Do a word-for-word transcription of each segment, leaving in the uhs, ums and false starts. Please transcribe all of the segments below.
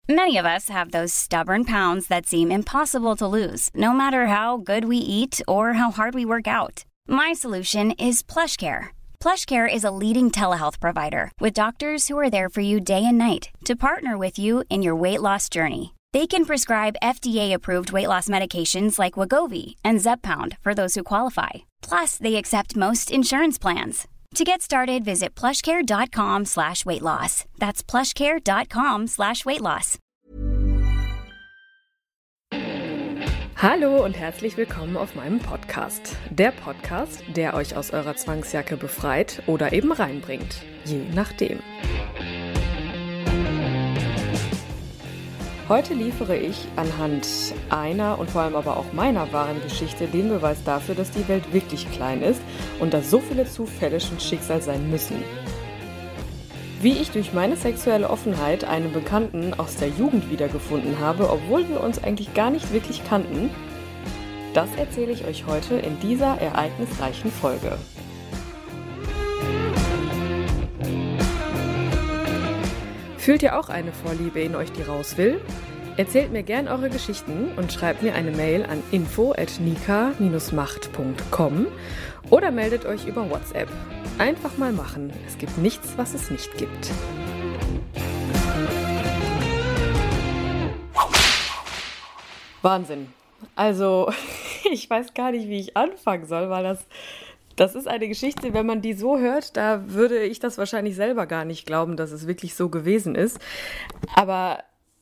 Many of us have those stubborn pounds that seem impossible to lose, no matter how good we eat or how hard we work out. My solution is PlushCare. PlushCare is a leading telehealth provider with doctors who are there for you day and night to partner with you in your weight loss journey. They can prescribe F D A-approved weight loss medications like Wegovy and Zepbound for those who qualify. Plus, they accept most insurance plans. To get started, visit plushcare.com slash weight loss. That's plushcare.com slash weight loss. Hallo und herzlich willkommen auf meinem Podcast. Der Podcast, der euch aus eurer Zwangsjacke befreit oder eben reinbringt. Je nachdem. Heute liefere ich anhand einer und vor allem aber auch meiner wahren Geschichte den Beweis dafür, dass die Welt wirklich klein ist und dass so viele Zufälle schon Schicksal sein müssen. Wie ich durch meine sexuelle Offenheit einen Bekannten aus der Jugend wiedergefunden habe, obwohl wir uns eigentlich gar nicht wirklich kannten, das erzähle ich euch heute in dieser ereignisreichen Folge. Fühlt ihr auch eine Vorliebe in euch, die raus will? Erzählt mir gern eure Geschichten und schreibt mir eine Mail an info at nika dash macht punkt com oder meldet euch über WhatsApp. Einfach mal machen. Es gibt nichts, was es nicht gibt. Wahnsinn. Also, ich weiß gar nicht, wie ich anfangen soll, weil das... Das ist eine Geschichte, wenn man die so hört, da würde ich das wahrscheinlich selber gar nicht glauben, dass es wirklich so gewesen ist. Aber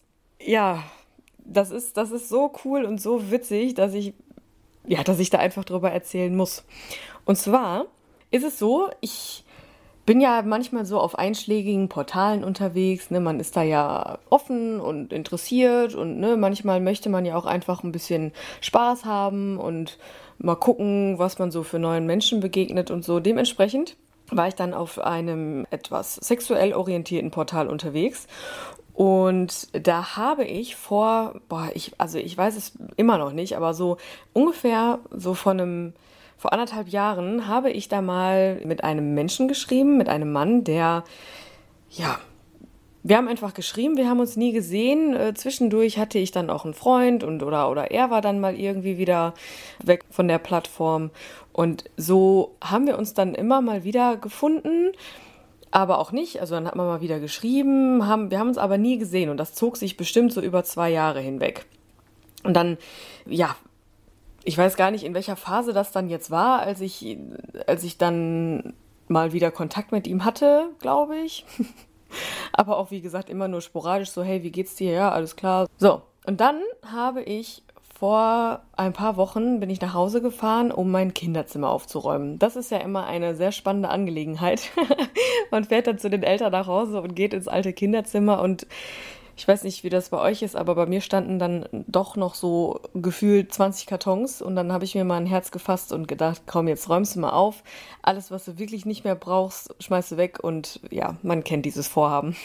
ja, das ist, das ist so cool und so witzig, dass ich, ja, dass ich da einfach drüber erzählen muss. Und zwar ist es so, ich bin ja manchmal so auf einschlägigen Portalen unterwegs, ne? Man ist da ja offen und interessiert und ne, manchmal möchte man ja auch einfach ein bisschen Spaß haben und mal gucken, was man so für neuen Menschen begegnet und so. Dementsprechend war ich dann auf einem etwas sexuell orientierten Portal unterwegs und da habe ich vor, boah, ich, also ich weiß es immer noch nicht, aber so ungefähr so von einem Vor anderthalb Jahren habe ich da mal mit einem Menschen geschrieben, mit einem Mann, der, ja, wir haben einfach geschrieben, wir haben uns nie gesehen. Äh, zwischendurch hatte ich dann auch einen Freund und oder, oder er war dann mal irgendwie wieder weg von der Plattform. Und so haben wir uns dann immer mal wieder gefunden, aber auch nicht. Also dann hat man mal wieder geschrieben, haben, wir haben uns aber nie gesehen und das zog sich bestimmt so über zwei Jahre hinweg. Und dann, ja, ich weiß gar nicht, in welcher Phase das dann jetzt war, als ich, als ich dann mal wieder Kontakt mit ihm hatte, glaube ich. Aber auch, wie gesagt, immer nur sporadisch so, hey, wie geht's dir? Ja, alles klar. So, und dann habe ich vor ein paar Wochen, bin ich nach Hause gefahren, um mein Kinderzimmer aufzuräumen. Das ist ja immer eine sehr spannende Angelegenheit. Man fährt dann zu den Eltern nach Hause und geht ins alte Kinderzimmer und ich weiß nicht, wie das bei euch ist, aber bei mir standen dann doch noch so gefühlt zwanzig Kartons und dann habe ich mir mal ein Herz gefasst und gedacht, komm, jetzt räumst du mal auf. Alles, was du wirklich nicht mehr brauchst, schmeißt du weg und ja, man kennt dieses Vorhaben.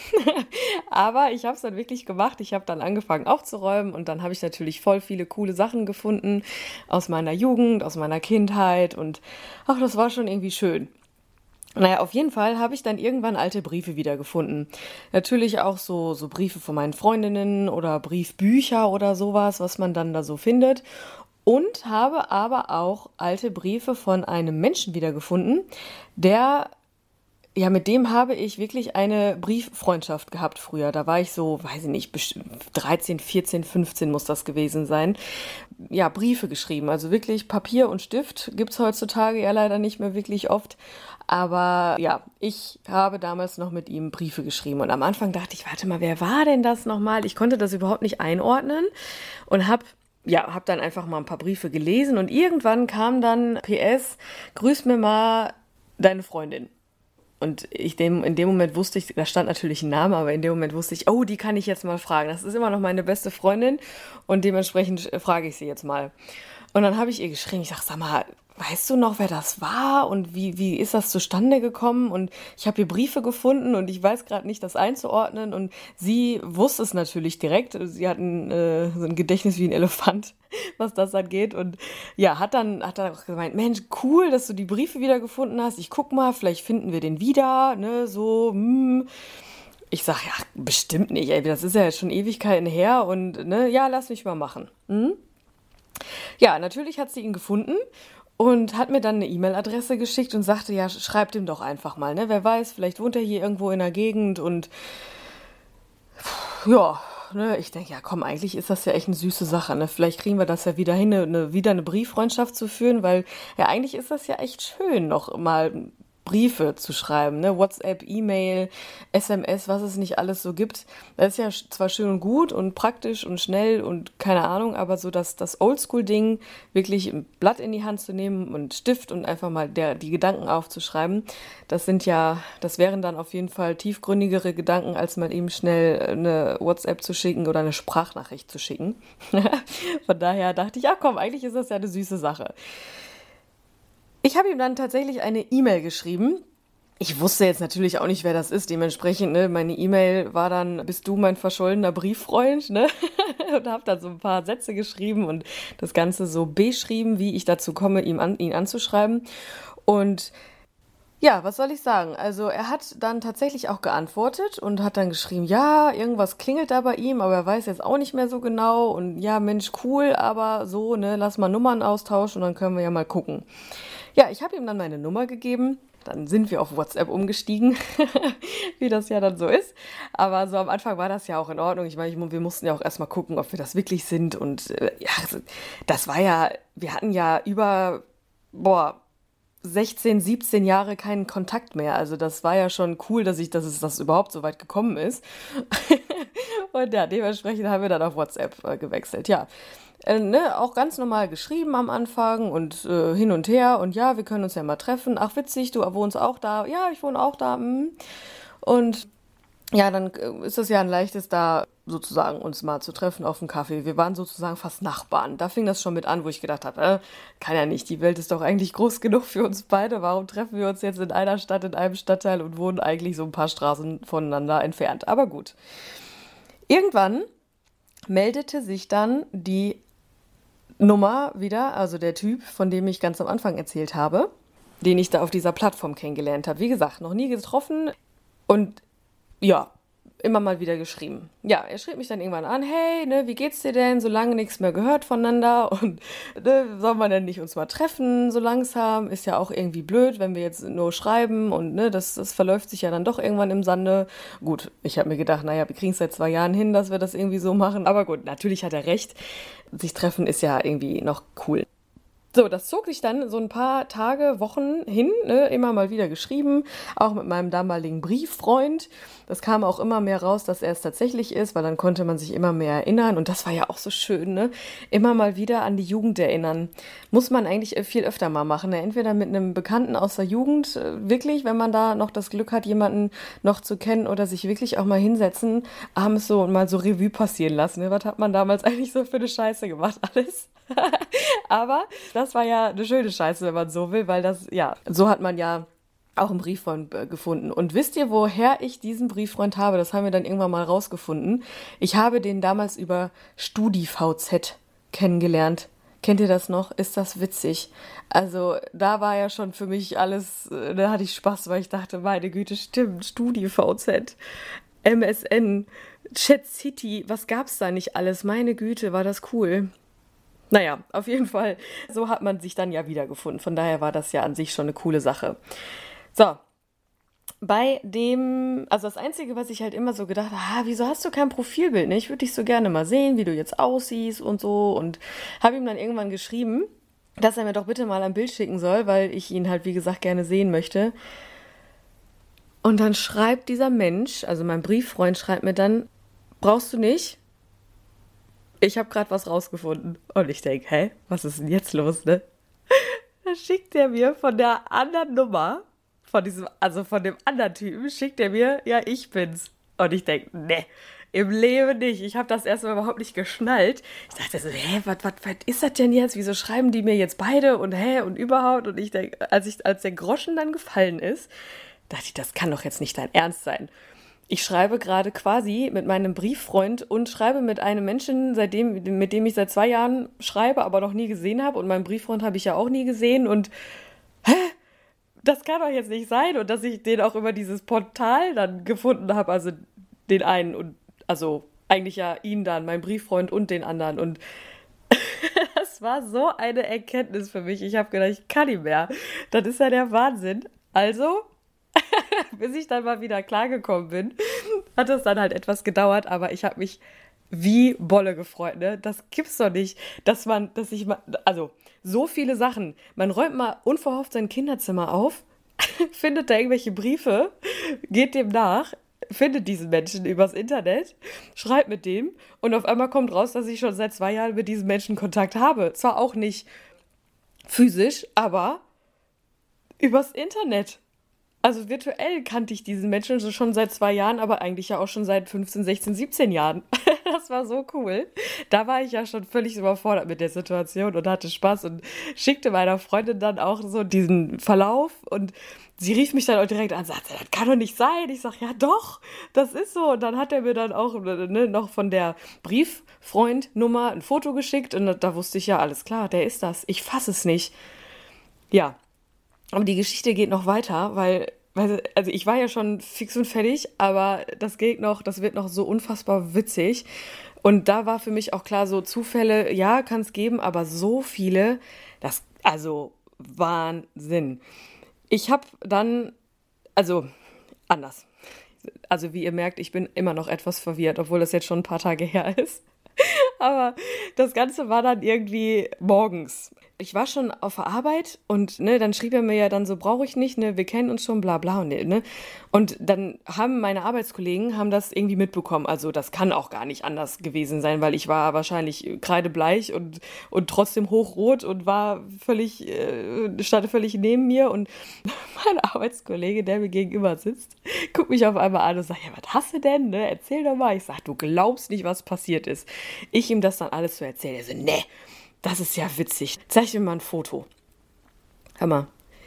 Aber ich habe es dann wirklich gemacht. Ich habe dann angefangen aufzuräumen und dann habe ich natürlich voll viele coole Sachen gefunden aus meiner Jugend, aus meiner Kindheit und ach, das war schon irgendwie schön. Naja, auf jeden Fall habe ich dann irgendwann alte Briefe wiedergefunden. Natürlich auch so, so Briefe von meinen Freundinnen oder Briefbücher oder sowas, was man dann da so findet. Und habe aber auch alte Briefe von einem Menschen wiedergefunden, der, ja, mit dem habe ich wirklich eine Brieffreundschaft gehabt früher. Da war ich so, weiß ich nicht, dreizehn, vierzehn, fünfzehn muss das gewesen sein. Ja, Briefe geschrieben. Also wirklich Papier und Stift gibt's heutzutage ja leider nicht mehr wirklich oft. Aber ja, ich habe damals noch mit ihm Briefe geschrieben. Und am Anfang dachte ich, warte mal, wer war denn das nochmal? Ich konnte das überhaupt nicht einordnen und habe ja, hab dann einfach mal ein paar Briefe gelesen. Und irgendwann kam dann P S, grüß mir mal deine Freundin. Und ich dem, in dem Moment wusste ich, da stand natürlich ein Name, aber in dem Moment wusste ich, oh, die kann ich jetzt mal fragen. Das ist immer noch meine beste Freundin und dementsprechend frage ich sie jetzt mal. Und dann habe ich ihr geschrieben, ich sag, sag mal, weißt du noch, wer das war und wie, wie ist das zustande gekommen? Und ich habe hier Briefe gefunden und ich weiß gerade nicht, das einzuordnen. Und sie wusste es natürlich direkt. Sie hat ein, äh, so ein Gedächtnis wie ein Elefant, was das angeht. Und ja, hat dann, hat dann auch gemeint, Mensch, cool, dass du die Briefe wieder gefunden hast. Ich guck mal, vielleicht finden wir den wieder, ne, so, hm. Ich sage, ja, bestimmt nicht, ey, das ist ja jetzt schon Ewigkeiten her und ne, ja, lass mich mal machen. Hm? Ja, natürlich hat sie ihn gefunden und hat mir dann eine E-Mail-Adresse geschickt und sagte, ja, schreibt ihm doch einfach mal, ne? Wer weiß, vielleicht wohnt er hier irgendwo in der Gegend und ja, ne, ich denke, ja komm, eigentlich ist das ja echt eine süße Sache, ne? Vielleicht kriegen wir das ja wieder hin, eine, wieder eine Brieffreundschaft zu führen, weil ja eigentlich ist das ja echt schön, noch mal Briefe zu schreiben, ne? WhatsApp, E-Mail, S M S, was es nicht alles so gibt. Das ist ja zwar schön und gut und praktisch und schnell und keine Ahnung, aber so das, das Oldschool-Ding, wirklich ein Blatt in die Hand zu nehmen und Stift und einfach mal der, die Gedanken aufzuschreiben, das sind ja, das wären dann auf jeden Fall tiefgründigere Gedanken, als mal eben schnell eine WhatsApp zu schicken oder eine Sprachnachricht zu schicken. Von daher dachte ich, ja komm, eigentlich ist das ja eine süße Sache. Ich habe ihm dann tatsächlich eine E-Mail geschrieben. Ich wusste jetzt natürlich auch nicht, wer das ist. Dementsprechend, ne, meine E-Mail war dann, bist du mein verschollener Brieffreund, ne? Und habe dann so ein paar Sätze geschrieben und das Ganze so beschrieben, wie ich dazu komme, ihm an, ihn anzuschreiben. Und ja, was soll ich sagen? Also er hat dann tatsächlich auch geantwortet und hat dann geschrieben, ja, irgendwas klingelt da bei ihm, aber er weiß jetzt auch nicht mehr so genau. Und ja, Mensch, cool, aber so, ne, lass mal Nummern austauschen und dann können wir ja mal gucken. Ja, ich habe ihm dann meine Nummer gegeben, dann sind wir auf WhatsApp umgestiegen, wie das ja dann so ist. Aber so am Anfang war das ja auch in Ordnung. Ich meine, ich, wir mussten ja auch erstmal gucken, ob wir das wirklich sind. Und äh, ja, das war ja, wir hatten ja über, boah, sechzehn, siebzehn Jahre keinen Kontakt mehr. Also das war ja schon cool, dass ich, dass es das überhaupt so weit gekommen ist. Und ja, dementsprechend haben wir dann auf WhatsApp äh, gewechselt. Ja, äh, ne, auch ganz normal geschrieben am Anfang und äh, hin und her. Und ja, wir können uns ja mal treffen. Ach, witzig, du wohnst auch da. Ja, ich wohne auch da. Hm. Und ja, dann äh, ist es ja ein leichtes da sozusagen uns mal zu treffen auf einen Kaffee. Wir waren sozusagen fast Nachbarn. Da fing das schon mit an, wo ich gedacht habe, äh, kann ja nicht, die Welt ist doch eigentlich groß genug für uns beide. Warum treffen wir uns jetzt in einer Stadt, in einem Stadtteil und wohnen eigentlich so ein paar Straßen voneinander entfernt? Aber gut. Irgendwann meldete sich dann die Nummer wieder, also der Typ, von dem ich ganz am Anfang erzählt habe, den ich da auf dieser Plattform kennengelernt habe. Wie gesagt, noch nie getroffen und ja, immer mal wieder geschrieben. Ja, er schrieb mich dann irgendwann an, hey, ne, wie geht's dir denn? So lange nichts mehr gehört voneinander und ne, soll man denn nicht uns mal treffen so langsam? Ist ja auch irgendwie blöd, wenn wir jetzt nur schreiben und ne, das, das verläuft sich ja dann doch irgendwann im Sande. Gut, ich habe mir gedacht, naja, wir kriegen es seit zwei Jahren hin, dass wir das irgendwie so machen. Aber gut, natürlich hat er recht. Sich treffen ist ja irgendwie noch cool. So, das zog sich dann so ein paar Tage, Wochen hin, ne, immer mal wieder geschrieben, auch mit meinem damaligen Brieffreund. Das kam auch immer mehr raus, dass er es tatsächlich ist, weil dann konnte man sich immer mehr erinnern und das war ja auch so schön, ne? Immer mal wieder an die Jugend erinnern. Muss man eigentlich viel öfter mal machen, ne? Entweder mit einem Bekannten aus der Jugend, wirklich, wenn man da noch das Glück hat, jemanden noch zu kennen oder sich wirklich auch mal hinsetzen, abends so und mal so Revue passieren lassen, ne? Was hat man damals eigentlich so für eine Scheiße gemacht, alles? Aber das war ja eine schöne Scheiße, wenn man so will, weil das, ja, so hat man ja auch einen Brieffreund äh, gefunden. Und wisst ihr, woher ich diesen Brieffreund habe? Das haben wir dann irgendwann mal rausgefunden. Ich habe den damals über StudiVZ kennengelernt. Kennt ihr das noch? Ist das witzig? Also da war ja schon für mich alles, äh, da hatte ich Spaß, weil ich dachte, meine Güte, stimmt, StudiVZ, M S N, Chat City, was gab's da nicht alles? Meine Güte, war das cool. Naja, auf jeden Fall, so hat man sich dann ja wiedergefunden. Von daher war das ja an sich schon eine coole Sache. So, bei dem, also das Einzige, was ich halt immer so gedacht habe, ah, wieso hast du kein Profilbild? Ne? Ich würde dich so gerne mal sehen, wie du jetzt aussiehst und so. Und habe ihm dann irgendwann geschrieben, dass er mir doch bitte mal ein Bild schicken soll, weil ich ihn halt, wie gesagt, gerne sehen möchte. Und dann schreibt dieser Mensch, also mein Brieffreund schreibt mir dann, brauchst du nicht? Ich habe gerade was rausgefunden. Und ich denke, hä, was ist denn jetzt los, ne? Da schickt er mir von der anderen Nummer, von diesem, also von dem anderen Typen, schickt er mir, ja, ich bin's. Und ich denke, ne, im Leben nicht. Ich habe das erstmal überhaupt nicht geschnallt. Ich dachte so, hä, was, was, was ist das denn jetzt? Wieso schreiben die mir jetzt beide und hä und überhaupt? Und ich denke, als ich, als der Groschen dann gefallen ist, dachte ich, das kann doch jetzt nicht dein Ernst sein. Ich schreibe gerade quasi mit meinem Brieffreund und schreibe mit einem Menschen, seitdem, mit dem ich seit zwei Jahren schreibe, aber noch nie gesehen habe. Und meinen Brieffreund habe ich ja auch nie gesehen. Und hä? Das kann doch jetzt nicht sein. Und dass ich den auch über dieses Portal dann gefunden habe. Also den einen und also eigentlich ja ihn dann, mein Brieffreund und den anderen und das war so eine Erkenntnis für mich. Ich habe gedacht, ich kann nicht mehr. Das ist ja der Wahnsinn. Also, bis ich dann mal wieder klargekommen bin, hat es dann halt etwas gedauert, aber ich habe mich wie Bolle gefreut, ne? Das gibt's doch nicht, dass man, dass ich mal, also so viele Sachen. Man räumt mal unverhofft sein Kinderzimmer auf, findet da irgendwelche Briefe, geht dem nach, findet diesen Menschen übers Internet, schreibt mit dem und auf einmal kommt raus, dass ich schon seit zwei Jahren mit diesem Menschen Kontakt habe. Zwar auch nicht physisch, aber übers Internet. Also virtuell kannte ich diesen Menschen schon seit zwei Jahren, aber eigentlich ja auch schon seit fünfzehn, sechzehn, siebzehn Jahren. Das war so cool. Da war ich ja schon völlig überfordert mit der Situation und hatte Spaß und schickte meiner Freundin dann auch so diesen Verlauf und sie rief mich dann auch direkt an und sagte, das kann doch nicht sein. Ich sage, ja doch, das ist so. Und dann hat er mir dann auch ne, noch von der Brieffreundnummer ein Foto geschickt und da, da wusste ich ja, alles klar, der ist das. Ich fasse es nicht. Ja, aber die Geschichte geht noch weiter, weil, weil, also ich war ja schon fix und fertig, aber das geht noch, das wird noch so unfassbar witzig. Und da war für mich auch klar, so Zufälle, ja, kann es geben, aber so viele, das, also Wahnsinn. Ich habe dann, also anders. Also wie ihr merkt, ich bin immer noch etwas verwirrt, obwohl das jetzt schon ein paar Tage her ist. Aber das Ganze war dann irgendwie morgens. Ich war schon auf der Arbeit und ne, dann schrieb er mir ja dann so, brauche ich nicht, ne, wir kennen uns schon, bla bla. Und, ne, und dann haben meine Arbeitskollegen haben das irgendwie mitbekommen. Also das kann auch gar nicht anders gewesen sein, weil ich war wahrscheinlich kreidebleich und, und trotzdem hochrot und war völlig, äh, stand völlig neben mir. Und mein Arbeitskollege, der mir gegenüber sitzt, guckt mich auf einmal an und sagt, ja, was hast du denn? Ne? Erzähl doch mal. Ich sag, du glaubst nicht, was passiert ist. Ich ihm das dann alles so erzähle. Er so, ne. Das ist ja witzig. Zeig mir mal ein Foto. Hör mal.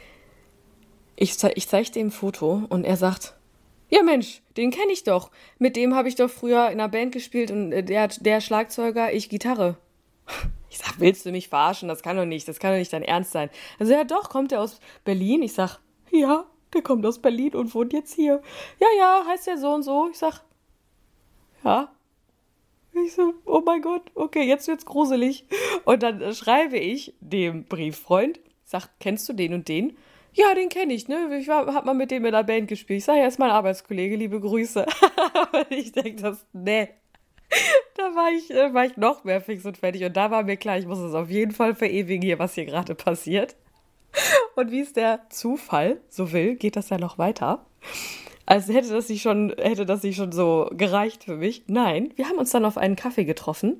Ich, ze- ich zeige dem ein Foto und er sagt, ja Mensch, den kenne ich doch. Mit dem habe ich doch früher in einer Band gespielt und äh, der, der Schlagzeuger, ich Gitarre. Ich sag, willst du mich verarschen? Das kann doch nicht, das kann doch nicht dein Ernst sein. Also ja doch, kommt der aus Berlin? Ich sag, ja, der kommt aus Berlin und wohnt jetzt hier. Ja, ja, heißt der so und so? Ich sag, ja. Ich so, oh mein Gott, okay, jetzt wird's gruselig. Und dann äh, schreibe ich dem Brieffreund, sag, kennst du den und den? Ja, den kenne ich, ne? Ich war, hab mal mit dem in der Band gespielt. Ich sag, er ist mein Arbeitskollege, liebe Grüße. Und ich denke, das, ne. Da war ich, äh, war ich noch mehr fix und fertig. Und da war mir klar, ich muss es auf jeden Fall verewigen hier, was hier gerade passiert. Und wie es der Zufall so will, geht das ja noch weiter. Also hätte das nicht schon, hätte das nicht schon so gereicht für mich. Nein, wir haben uns dann auf einen Kaffee getroffen,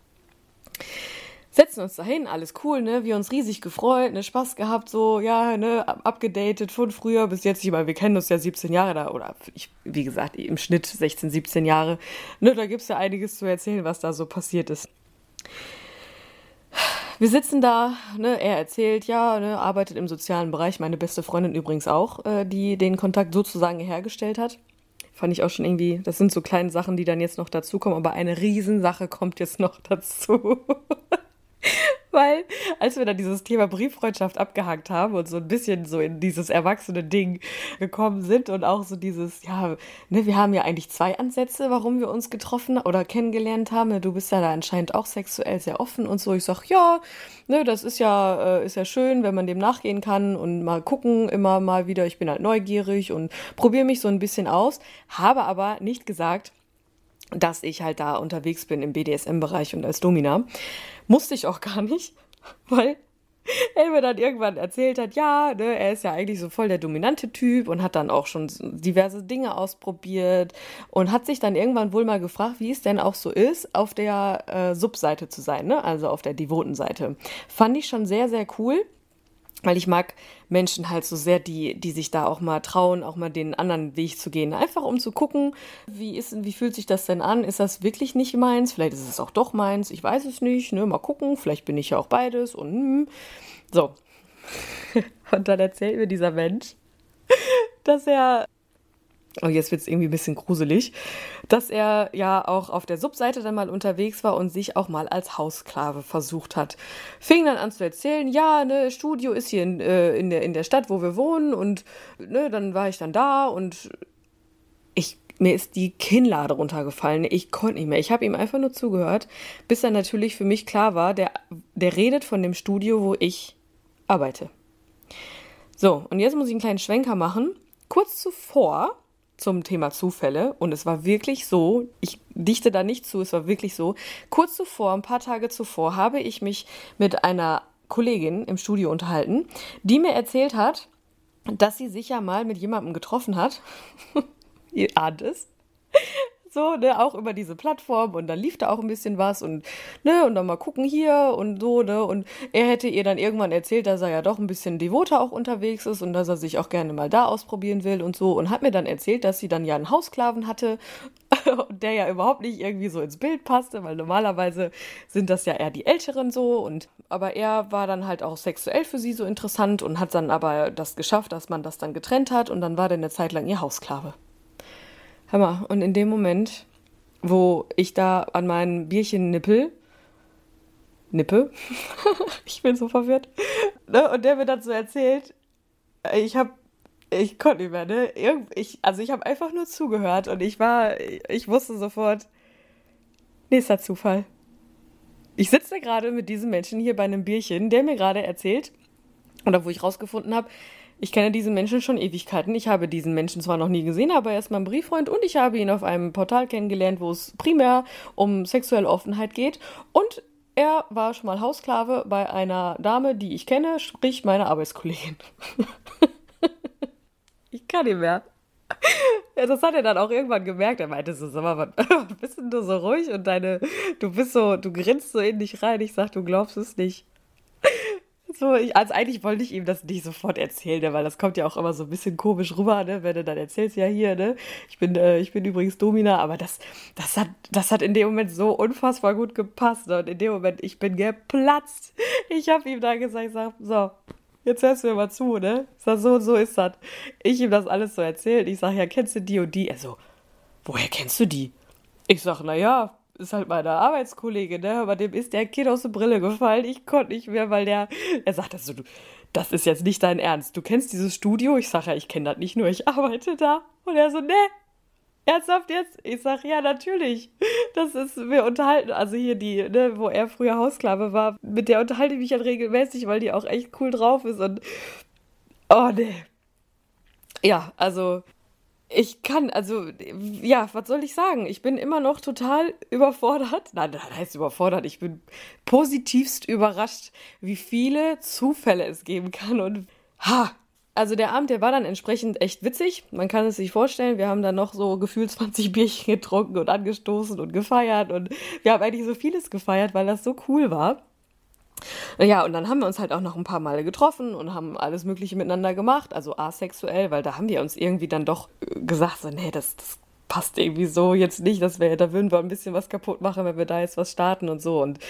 setzen uns dahin, alles cool, ne, wir uns riesig gefreut, ne, Spaß gehabt, so, ja, ne, abgedatet von früher bis jetzt. Ich meine, wir kennen uns ja siebzehn Jahre da, oder ich, wie gesagt, im Schnitt sechzehn, siebzehn Jahre. Ne, da gibt's ja einiges zu erzählen, was da so passiert ist. Wir sitzen da, ne, er erzählt, ja, ne, arbeitet im sozialen Bereich, meine beste Freundin übrigens auch, äh, die den Kontakt sozusagen hergestellt hat. Fand ich auch schon irgendwie, das sind so kleine Sachen, die dann jetzt noch dazukommen, aber eine Riesensache kommt jetzt noch dazu. Weil, als wir dann dieses Thema Brieffreundschaft abgehakt haben und so ein bisschen so in dieses erwachsene Ding gekommen sind und auch so dieses, ja, ne, wir haben ja eigentlich zwei Ansätze, warum wir uns getroffen oder kennengelernt haben. Du bist ja da anscheinend auch sexuell sehr offen und so. Ich sag, ja, ne, das ist ja, äh, ist ja schön, wenn man dem nachgehen kann und mal gucken, immer mal wieder. Ich bin halt neugierig und probiere mich so ein bisschen aus, habe aber nicht gesagt, dass ich halt da unterwegs bin im B D S M-Bereich und als Domina. Musste ich auch gar nicht, weil er mir dann irgendwann erzählt hat, ja, ne, er ist ja eigentlich so voll der dominante Typ und hat dann auch schon diverse Dinge ausprobiert und hat sich dann irgendwann wohl mal gefragt, wie es denn auch so ist, auf der äh, Subseite zu sein, ne? Also auf der devoten Seite. Fand ich schon sehr, sehr cool. Weil ich mag Menschen halt so sehr, die, die sich da auch mal trauen, auch mal den anderen Weg zu gehen. Einfach um zu gucken, wie ist, wie fühlt sich das denn an? Ist das wirklich nicht meins? Vielleicht ist es auch doch meins. Ich weiß es nicht. Ne? Mal gucken. Vielleicht bin ich ja auch beides. Und hm. So. Und dann erzählt mir dieser Mensch, dass er, oh, jetzt wird es irgendwie ein bisschen gruselig, dass er ja auch auf der Subseite dann mal unterwegs war und sich auch mal als Haussklave versucht hat. Fing dann an zu erzählen, ja, ne, Studio ist hier in, äh, in, der, in der Stadt, wo wir wohnen und ne, dann war ich dann da und ich mir ist die Kinnlade runtergefallen. Ich konnte nicht mehr. Ich habe ihm einfach nur zugehört, bis dann natürlich für mich klar war, der, der redet von dem Studio, wo ich arbeite. So, und jetzt muss ich einen kleinen Schwenker machen. Kurz zuvor zum Thema Zufälle, und es war wirklich so, ich dichte da nicht zu, es war wirklich so, kurz zuvor, ein paar Tage zuvor, habe ich mich mit einer Kollegin im Studio unterhalten, die mir erzählt hat, dass sie sich ja mal mit jemandem getroffen hat. Ihr ahnt es. So, ne, auch über diese Plattform, und dann lief da auch ein bisschen was und, ne, und dann mal gucken hier und so, ne, und er hätte ihr dann irgendwann erzählt, dass er ja doch ein bisschen devoter auch unterwegs ist und dass er sich auch gerne mal da ausprobieren will und so, und hat mir dann erzählt, dass sie dann ja einen Haussklaven hatte, der ja überhaupt nicht irgendwie so ins Bild passte, weil normalerweise sind das ja eher die Älteren so, und aber er war dann halt auch sexuell für sie so interessant und hat dann aber das geschafft, dass man das dann getrennt hat, und dann war der eine Zeit lang ihr Haussklave. Hör mal, und in dem Moment, wo ich da an meinem Bierchen nippel, nippe, ich bin so verwirrt, ne? Und der mir dann so erzählt, ich hab, ich konnte nicht mehr, ne? Irgend, ich, also ich habe einfach nur zugehört, und ich war, ich wusste sofort, nächster Zufall. Ich sitze gerade mit diesem Menschen hier bei einem Bierchen, der mir gerade erzählt, oder wo ich rausgefunden habe, ich kenne diesen Menschen schon Ewigkeiten. Ich habe diesen Menschen zwar noch nie gesehen, aber er ist mein Brieffreund, und ich habe ihn auf einem Portal kennengelernt, wo es primär um sexuelle Offenheit geht. Und er war schon mal Haussklave bei einer Dame, die ich kenne, sprich meine Arbeitskollegin. Ich kann nicht mehr. Ja, das hat er dann auch irgendwann gemerkt. Er meinte so, sag mal, was bist denn du so ruhig? Und deine, du bist so, du grinst so in dich rein. Ich sag, du glaubst es nicht. So, ich, also eigentlich wollte ich ihm das nicht sofort erzählen, ne, weil das kommt ja auch immer so ein bisschen komisch rüber, ne, wenn du dann erzählst, ja hier, ne, ich bin, äh, ich bin übrigens Domina, aber das, das hat, das hat in dem Moment so unfassbar gut gepasst, ne, und in dem Moment, ich bin geplatzt. Ich habe ihm dann gesagt, ich sag, so, jetzt hörst du mir mal zu, ne, ich sag, so und so ist das. Ich ihm das alles so erzählt, ich sag, ja, kennst du die und die? Er so, woher kennst du die? Ich sag, na ja, ist halt meine Arbeitskollegin, ne? Aber dem ist der Kind aus der Brille gefallen. Ich konnte nicht mehr, weil der, er sagt, also, du, das ist jetzt nicht dein Ernst. Du kennst dieses Studio? Ich sage, ja, ich kenne das nicht nur, ich arbeite da. Und er so, ne, ernsthaft jetzt? Ich sage, ja, natürlich. Das ist, wir unterhalten, also hier die, ne, wo er früher Haussklave war, mit der unterhalte ich mich halt regelmäßig, weil die auch echt cool drauf ist, und, oh, ne. Ja, also, ich kann, also, ja, was soll ich sagen? Ich bin immer noch total überfordert. Nein, das heißt überfordert. Ich bin positivst überrascht, wie viele Zufälle es geben kann. Und, ha, also der Abend, der war dann entsprechend echt witzig. Man kann es sich vorstellen, wir haben dann noch so gefühlt zwanzig Bierchen getrunken und angestoßen und gefeiert. Und wir haben eigentlich so vieles gefeiert, weil das so cool war. Ja, und dann haben wir uns halt auch noch ein paar Male getroffen und haben alles Mögliche miteinander gemacht, also asexuell, weil da haben wir uns irgendwie dann doch gesagt, so, nee, das, das passt irgendwie so jetzt nicht, das wäre, da würden wir ein bisschen was kaputt machen, wenn wir da jetzt was starten und so. Und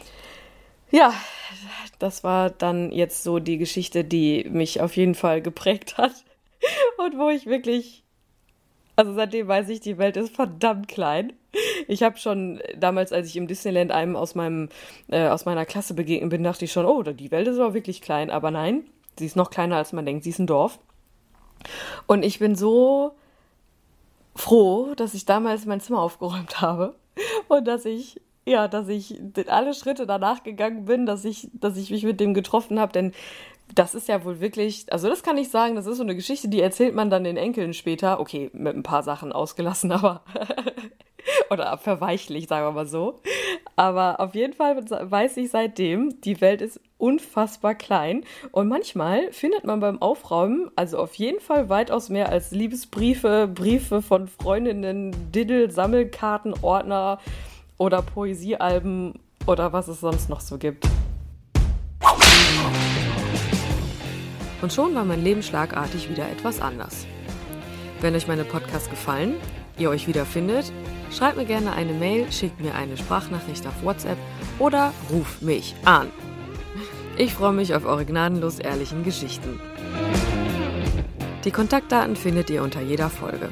ja, das war dann jetzt so die Geschichte, die mich auf jeden Fall geprägt hat und wo ich wirklich, also seitdem weiß ich, die Welt ist verdammt klein. Ich habe schon damals, als ich im Disneyland einem aus meinem äh, aus meiner Klasse begegnet bin, dachte ich schon, oh, die Welt ist aber wirklich klein. Aber nein, sie ist noch kleiner, als man denkt. Sie ist ein Dorf. Und ich bin so froh, dass ich damals mein Zimmer aufgeräumt habe und dass ich, ja, dass ich alle Schritte danach gegangen bin, dass ich, dass ich mich mit dem getroffen habe, denn das ist ja wohl wirklich, also das kann ich sagen, das ist so eine Geschichte, die erzählt man dann den Enkeln später. Okay, mit ein paar Sachen ausgelassen, aber oder verweichlicht, sagen wir mal so. Aber auf jeden Fall weiß ich seitdem, die Welt ist unfassbar klein, und manchmal findet man beim Aufräumen, also auf jeden Fall weitaus mehr als Liebesbriefe, Briefe von Freundinnen, Diddle, Sammelkarten, Ordner oder Poesiealben oder was es sonst noch so gibt. Und schon war mein Leben schlagartig wieder etwas anders. Wenn euch meine Podcasts gefallen, ihr euch wiederfindet, schreibt mir gerne eine Mail, schickt mir eine Sprachnachricht auf WhatsApp oder ruft mich an. Ich freue mich auf eure gnadenlos ehrlichen Geschichten. Die Kontaktdaten findet ihr unter jeder Folge.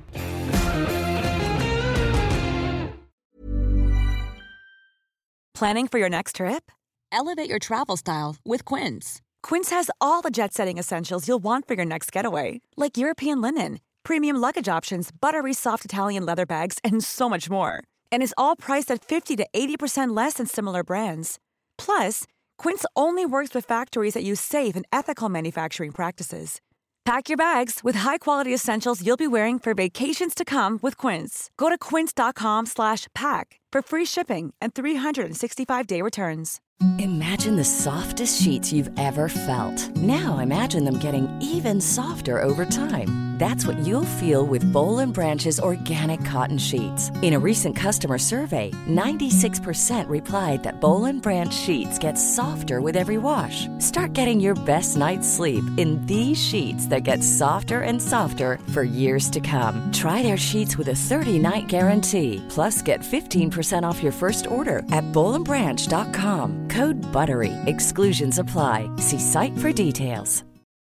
Planning for your next trip? Elevate your travel style with Quince. Quince has all the jet-setting essentials you'll want for your next getaway, like European linen, premium luggage options, buttery soft Italian leather bags, and so much more. And is all priced at fifty to eighty percent less than similar brands. Plus, Quince only works with factories that use safe and ethical manufacturing practices. Pack your bags with high-quality essentials you'll be wearing for vacations to come with Quince. Go to quince.com slash pack for free shipping and three sixty-five day returns. Imagine the softest sheets you've ever felt. Now imagine them getting even softer over time. That's what you'll feel with Boll and Branch's organic cotton sheets. In a recent customer survey, ninety-six percent replied that Boll and Branch sheets get softer with every wash. Start getting your best night's sleep in these sheets that get softer and softer for years to come. Try their sheets with a thirty-night guarantee. Plus, get fifteen percent off your first order at boll and branch dot com. Code BUTTERY. Exclusions apply. See site for details.